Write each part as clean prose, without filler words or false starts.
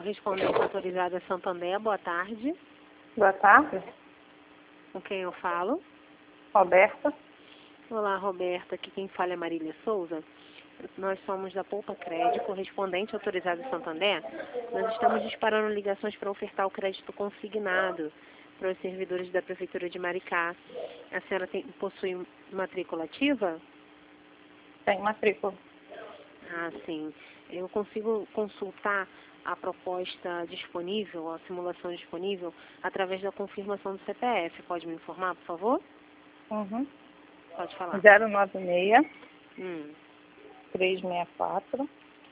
correspondente autorizada Santander, boa tarde. Boa tarde. Com quem eu falo? Roberta. Olá, Roberta. Aqui quem fala é Marília Souza. Nós somos da Poupa Crédito, correspondente autorizada Santander. Nós estamos disparando ligações para ofertar o crédito consignado para os servidores da Prefeitura de Maricá. A senhora possui matrícula ativa? Tem matrícula. Ah, sim. Eu consigo consultar a proposta disponível, a simulação disponível, através da confirmação do CPF. Pode me informar, por favor? Uhum. Pode falar. 096 Hum. 364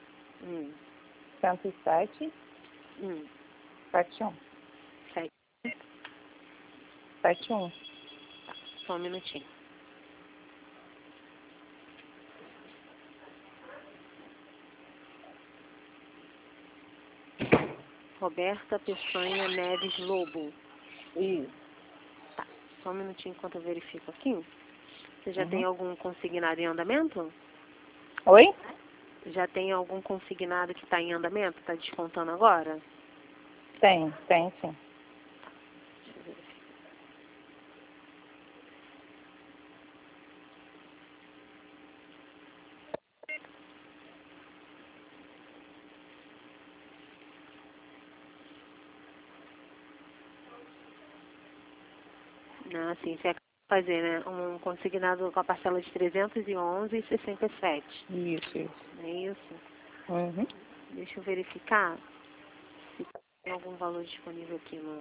107 71 Sete. 71. Só um minutinho. Roberta Peçanha Neves Lobo. Isso. Tá. Só um minutinho enquanto eu verifico aqui. Você já tem algum consignado em andamento? Oi? Já tem algum consignado que está em andamento? Está descontando agora? Tem sim. Deixa eu verificar. Ah, sim, você acaba de fazer, né? Um consignado com a parcela de 311,67. Isso. Não é isso? Uhum. Deixa eu verificar se tem algum valor disponível aqui no...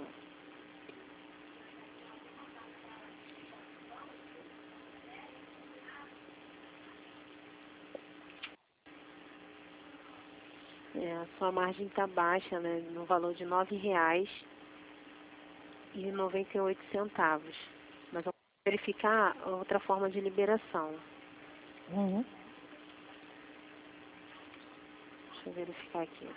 a sua margem está baixa, né? No valor de R$ 9,98. Mas eu vou verificar outra forma de liberação. Uhum. Deixa eu verificar aqui.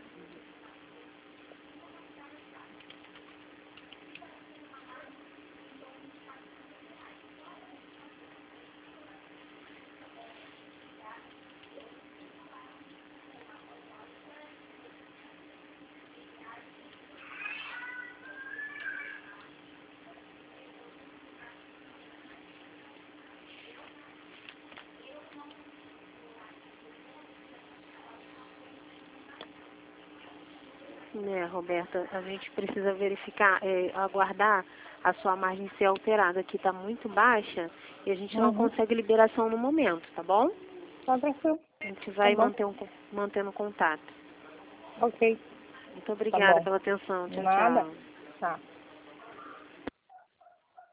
Roberta, a gente precisa verificar, aguardar a sua margem ser alterada. Aqui está muito baixa e a gente não consegue liberação no momento, tá bom? Tá tranquilo. A gente vai Tá bom. mantendo contato. Ok. Muito Tá obrigada bom. pela atenção. Tchau, Nada. tchau. Tá.